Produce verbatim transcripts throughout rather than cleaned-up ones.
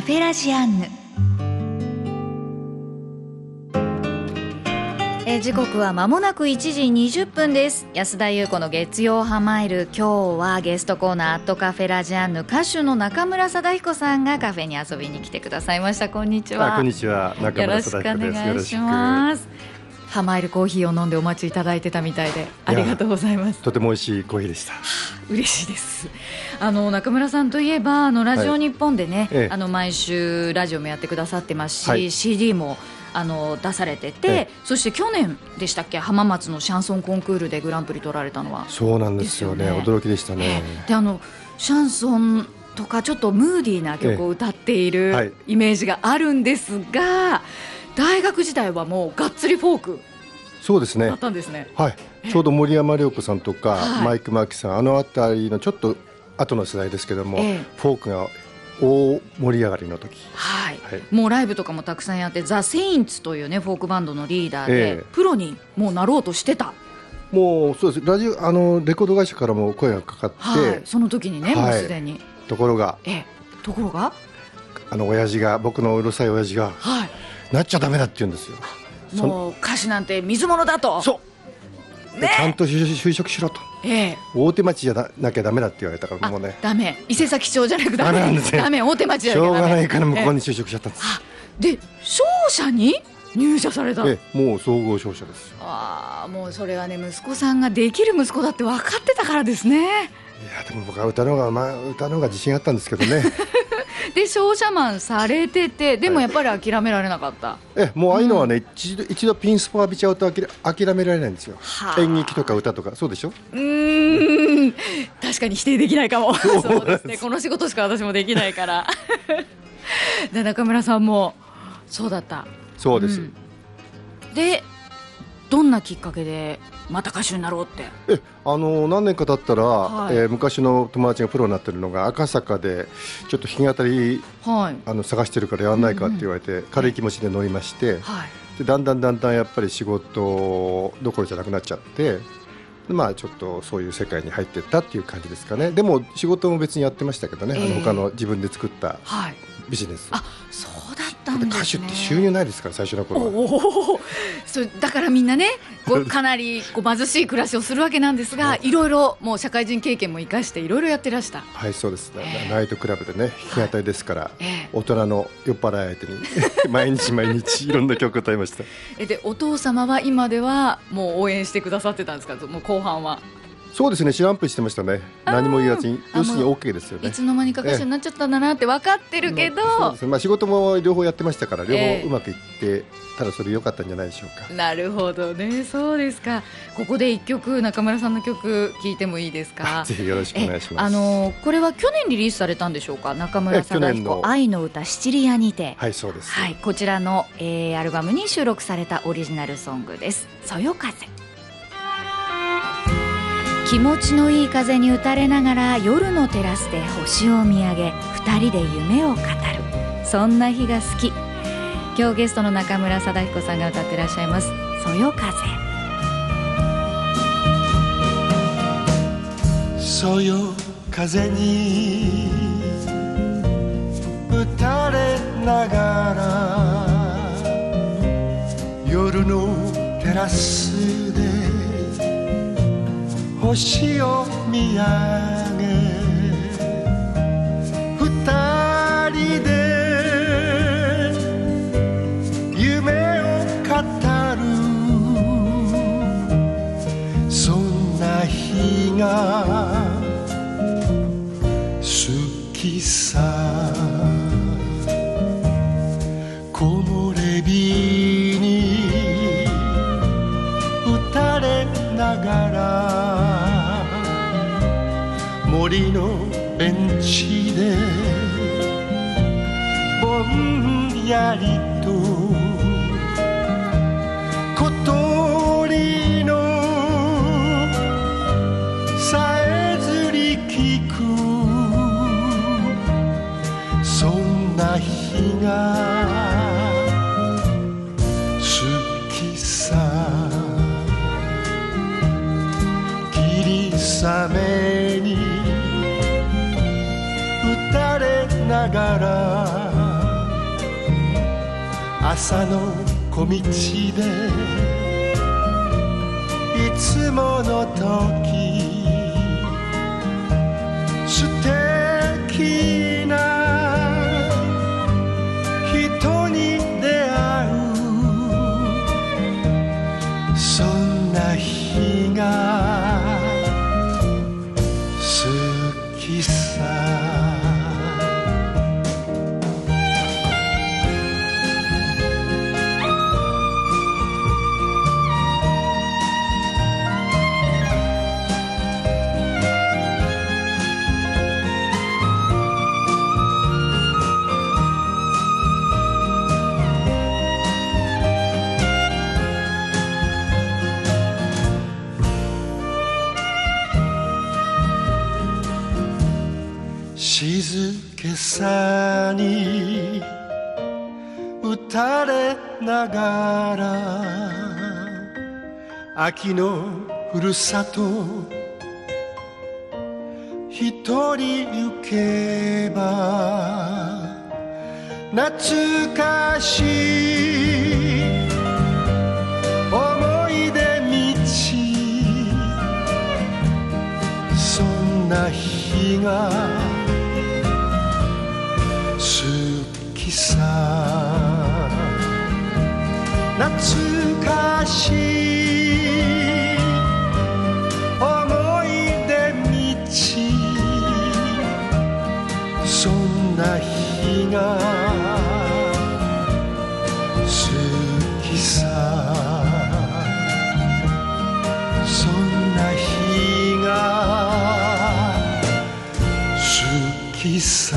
フェラジアンヌ。え時刻は間もなくいちじにじゅっぷんです。安田優子の月曜ハマイル。今日はゲストコーナーアットカフェラジアンヌ、歌手の中村貞彦さんがカフェに遊びに来てくださいました。こんにちは。 あ、こんにちは。中村貞彦です。 よろしくお願いします。ハマイルコーヒーを飲んでお待ちいただいてたみたいでありがとうございます。 とても美味しいコーヒーでした。 嬉しいです。あの中村さんといえばあのラジオ日本でね、はい、あの毎週ラジオもやってくださってますし、はい、シーディー もあの出されてて、ええ、そして去年でしたっけ、浜松のシャンソンコンクールでグランプリ取られたのは。 そうなんですよね。驚きでしたね。 ええ、であのシャンソンとかちょっとムーディーな曲を歌っているイメージがあるんですが、大学時代はもうがっつりフォークそうですね。 だったんですね。 はい、ちょうど森山良子さんとか、はい、マイク・マーキさん、あのあたりのちょっと後の世代ですけども、ええ、フォークが大盛り上がりの時、 はいはい、もうライブとかもたくさんやって、ザ・セインツというねフォークバンドのリーダーで、ええ、プロにもうなろうとしてた。 もうそうです。ラジオあのレコード会社からも声がかかって、はい、 その時にね、はい、もうすでに。 ところが、 ええ、ところがあの親父が僕のうるさい親父が、はい、なっちゃダメだって言うんですよ。 もう歌手なんて水物だと。 そう、ね、ちゃんと就職しろと、ええ、大手町じゃなきゃダメだって言われたから、もうねダメ、伊勢崎町じゃなくダメなんですね。ダメ、大手町じゃなきゃダメ。 しょうがないから向こうに就職しちゃったんです、 ええ、で商社に入社された。 ええ、もう総合商社です。 ああ、もうそれはね、息子さんができる息子だって分かってたからですね。 いやでも僕は歌の方が、まあ、歌の方が自信あったんですけどねで商社マンされてて、でもやっぱり諦められなかった、はい、 えもうああいうのはね、うん、一, 度一度ピンスポ浴びちゃうと諦められないんですよ。演劇とか歌とか。そうでしょ。 うーん、確かに否定できないかもそうですね、この仕事しか私もできないからで中村さんもそうだった。 そうです、うん、 でどんなきっかけでまた歌手になろうって。 えあの何年か経ったら、はい、えー、昔の友達がプロになってるのが赤坂でちょっと弾き語り、はい、あの探してるからやらないかって言われて、うんうん、軽い気持ちで乗りまして、はい、でだんだんだんだんやっぱり仕事どころじゃなくなっちゃって、まあ、ちょっとそういう世界に入っていったっていう感じですかね。でも仕事も別にやってましたけどね、えー、あの他の自分で作ったビジネス、 はい、あ、そうだったんですね。 歌手って収入ないですから、最初の頃は。 おそうだからみんなね、こうかなりこう貧しい暮らしをするわけなんですがいろいろもう社会人経験も生かしていろいろやってらした。 はい、そうです、えー、ナイトクラブでね弾き語りですから、はい、えー、大人の酔っ払い相手に毎日毎日いろんな曲を歌いましたえでお父様は今ではもう応援してくださってたんですか。もう後半は。 そうですね、知らんぷりしてましたね。何も言わずに、要するに OK ですよね。 いつの間にか歌手になっちゃったんだなって分かってるけど、 そうですね、まあ、仕事も両方やってましたから両方うまくいって、えー、ただそれ良かったんじゃないでしょうか。 なるほどね、そうですか。ここでいっきょく中村さんの曲聴いてもいいですか。 ぜひよろしくお願いします。 あのこれは去年リリースされたんでしょうか。中村貞彦愛の歌シチリアにて。 はい、そうです、 はい、こちらの、えー、アルバムに収録されたオリジナルソングです。そよ風。気持ちのいい風に打たれながら夜のテラスで星を見上げ二人で夢を語る、そんな日が好き。今日ゲストの中村貞彦さんが歌ってらっしゃいますそよ風。 そよ風に打たれながら夜のテラスで星を見上げ二人で夢を語る、そんな日が好きさ。木漏れ日に打たれながら森のベンチでぼんやりと小鳥のさえずり聞く、そんな日が好きさ。霧雨に打たれながら朝の小道でいつもの時素敵な人に出会うそんな日が好きさ静けさに打たれながら秋のふるさと一人行けば懐かしい思い出道そんな日が好きさ懐かしい思い出道そんな日が好きさそんな日が好きさ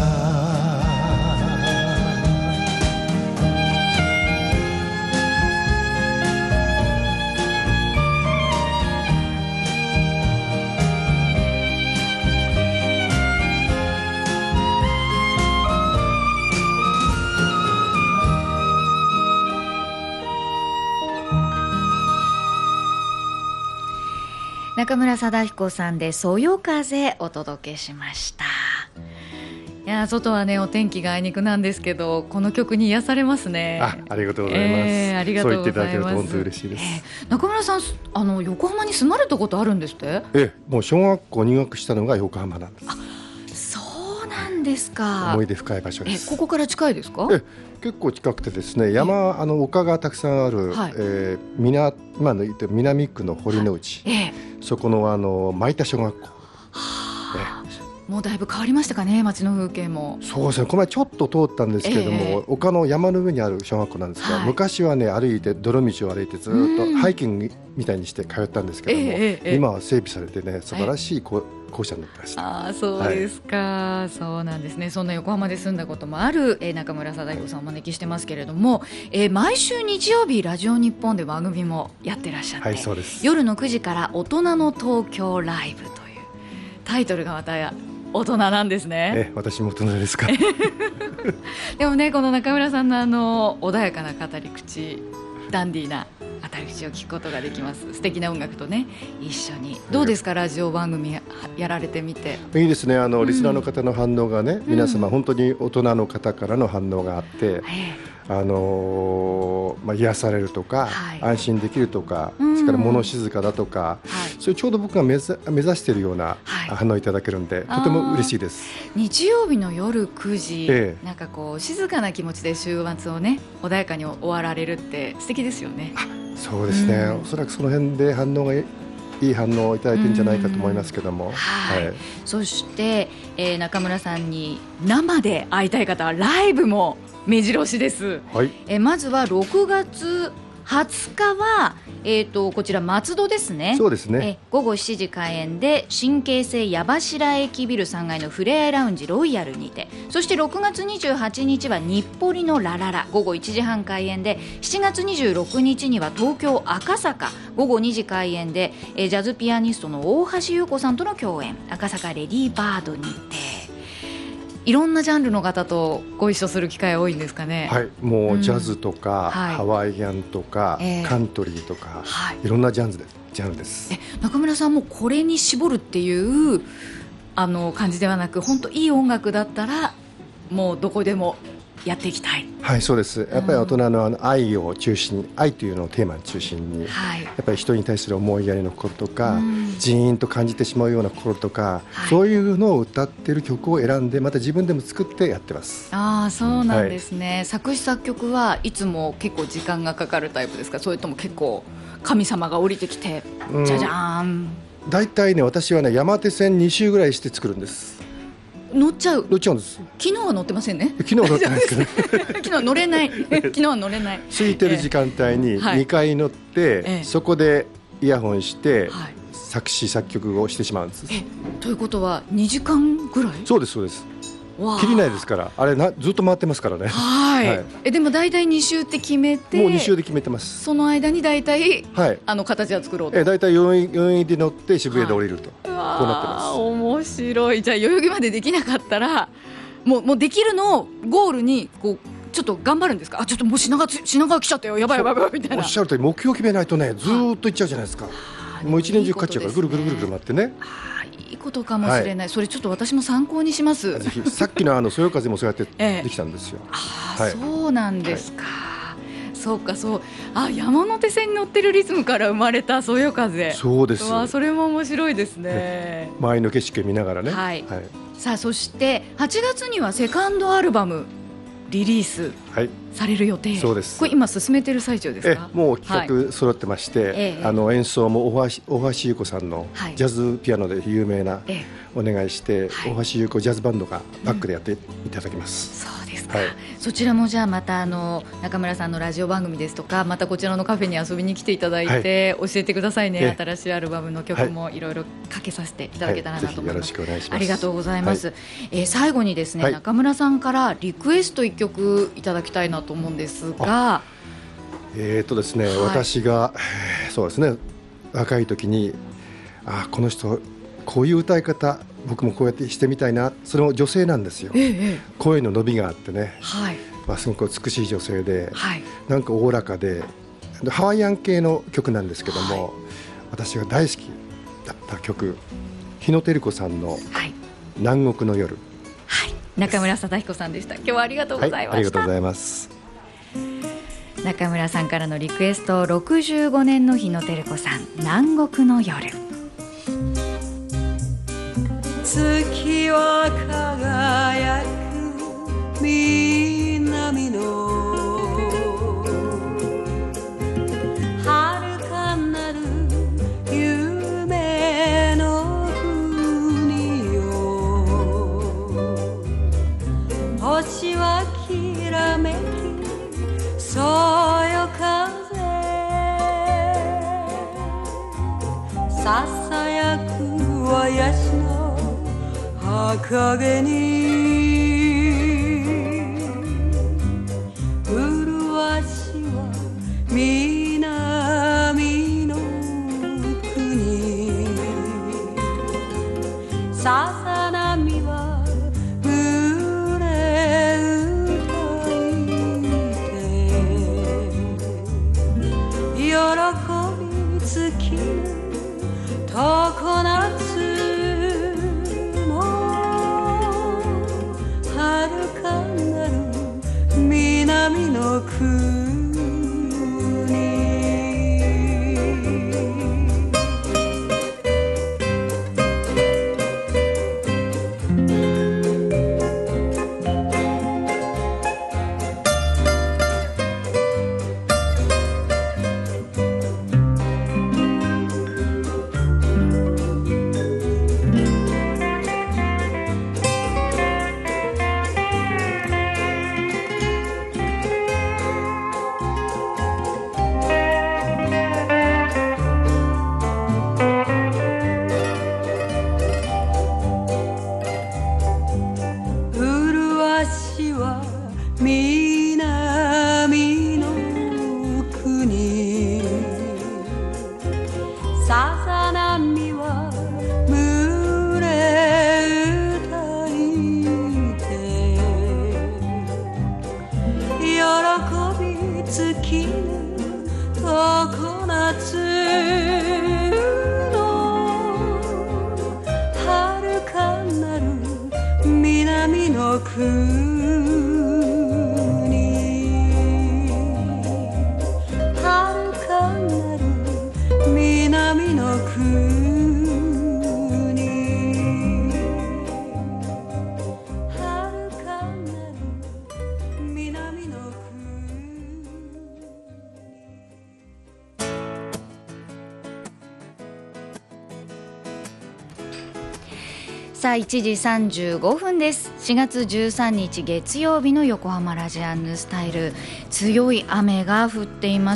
中村貞彦さんでそよ風お届けしました。いや外はねお天気があいにくなんですけどこの曲に癒されますね。 あ, ありがとうございます、 えー、ありがとうございます。 そう言っていただけると本当に嬉しいです、 えー、中村さんあの横浜に住まれたことあるんですって？ えもう小学校入学したのが横浜なんです。 あそうなんですか。 思い出深い場所です。 えここから近いですか？ え結構近くてですね山あの丘がたくさんある、はいえー、南, 今の言って南区の堀之内、はいえー、そこのあの舞田小学校、はあえー、もうだいぶ変わりましたかね街の風景も。 そうですねこの前ちょっと通ったんですけれども、えー、丘の山の上にある小学校なんですが、はい、昔はね歩いて泥道を歩いてずっとハイキングみたいにして通ったんですけども、えー、今は整備されてね素晴らしい校舎になってました。 あそうですか、はい、そうなんですね。そんな横浜で住んだこともある、えー、中村貞彦さんをお招きしてますけれども、えー、毎週日曜日ラジオ日本で番組もやってらっしゃって、はい、そうです。夜のくじから大人の東京ライブというタイトルがまた大人なんですね。 え私も大人ですかでもねこの中村さんのあの穏やかな語り口ダンディーな語り口を聞くことができます。素敵な音楽とね一緒に。どうですかラジオ番組やられてみて。 いいですねあの、うん、リスナーの方の反応がね、うん、皆様本当に大人の方からの反応があって、うんあのーまあ、癒されるとか、はい、安心できるとか、うん、それから物静かだとか、はい、それちょうど僕が目指、目指しているような反応いただけるんで、はい、とても嬉しいです。 日曜日の夜くじ、ええ、なんかこう静かな気持ちで週末をね穏やかに終わられるって素敵ですよね。 あそうですね、うん、おそらくその辺で反応がいい反応をいただいてるんじゃないかと思いますけども、 はいはい、そして、えー、中村さんに生で会いたい方はライブも目白押しです、はいえー、まずはろくがつはつかは、えー、とこちら松戸ですね。 そうですね、 え午後しちじ開演で新京成矢柱駅ビルさんがいのふれあいラウンジロイヤルにて、そしてろくがつにじゅうはちにちは日暮里のラララ午後いちじはん開演で、しちがつにじゅうろくにちには東京赤坂午後にじ開演で、えー、ジャズピアニストの大橋優子さんとの共演赤坂レディーバードにて。いろんなジャンルの方とご一緒する機会多いんですかね。 はい、もうジャズとか、うんはい、ハワイアンとか、えー、カントリーとか、はい、いろんなジャンルでジャンルです。 え中村さんもこれに絞るっていうあの感じではなく、本当いい音楽だったらもうどこでもやっていきたい、 はい、そうです。やっぱり大人のあの愛を中心に、愛というのをテーマに中心に、はい、やっぱり人に対する思いやりの心とか、ジーンと感じてしまうような心とか、はい、そういうのを歌っている曲を選んでまた自分でも作ってやってます。 ああ、そうなんですね、はい、作詞作曲はいつも結構時間がかかるタイプですか？それとも結構神様が降りてきてじゃじゃーん。 だいたいね、私はね、山手線に周ぐらいして作るんです。 乗っちゃう乗っちゃうんです。 昨日は乗ってませんね。 昨日は乗ってないですけど昨日は乗れない昨日は乗れない空いてる時間帯ににかい乗って、えーはい、そこでイヤホンして、はい、作詞作曲をしてしまうんです。 えということはにじかんぐらい？ そうですそうです。切りないですから、あれなずっと回ってますからね。 はい、はい、えでも大体に週って決めて、 もうに週で決めてます。 その間に大体、はい、あの形は作ろうと。 え大体よんいで乗って渋谷で降りると、はい、こうなってます。 面白い。じゃあ代々木までできなかったらもう、もうできるのをゴールにこうちょっと頑張るんですか？あ、ちょっともう品川、品川来ちゃったよ、やばいやばいやばいみたいな。 おっしゃるとおり、目標決めないとね、ずーっと行っちゃうじゃないですか。もう一年中かっちゃうから、ぐるぐるぐるぐる回ってね。 いいことかもしれない、はい、それちょっと私も参考にします。 ぜひ。さっきのあのそよ風もそうやってできたんですよ。 ええ、あ、はい、そうなんですか、はい、そうかそう。あ、山手線に乗ってるリズムから生まれたそよ風。 そうです。 わ、それも面白いですね。 周りの景色を見ながらね。 はい、はい、さあそしてはちがつにはセカンドアルバムリリースされる予定、はい、 そうです。 これ今進めてる最中ですか？ えもう企画揃ってまして、はい、あの演奏も大橋、大橋優子さんのジャズピアノで有名な、はい、お願いして、はい、大橋優子ジャズバンドがバックでやっていただきます、 うん、そうですか、はい、そちらもじゃあまたあの中村さんのラジオ番組ですとか、またこちらのカフェに遊びに来ていただいて、はい、教えてくださいね。新しいアルバムの曲もいろいろかけさせていただけたらなと思います、はい、 よろしくお願いします。 ありがとうございます、はい、えー、最後にですね、はい、中村さんからリクエストいっきょくいただきたいなと思うんですが、 えーとですね、はい、私がそうですね、若い時にあこの人こういう歌い方僕もこうやってしてみたいな。それも女性なんですよ、ええ、声の伸びがあってね、はい、まあ、すごく美しい女性で、はい、なんかおおらかでハワイアン系の曲なんですけども、はい、私が大好きだった曲、日野照子さんの南国の夜、 はい、中村貞彦さんでした。今日はありがとうございました、はい、 ありがとうございます。 中村さんからのリクエスト、ろくじゅうごねんの日野照子さん、南国の夜。 月は輝く南の遥かなる夢の国よ。星はきらめきそよ風ささやくはヤシの赤毛に麗しは南の国。ささ波は群れ歌いて喜び尽きぬ常夏南の国。南の国。 さあいちじさんじゅうごふんです。しがつじゅうさんにち月曜日の横浜ラジアンヌスタイル、強い雨が降っています。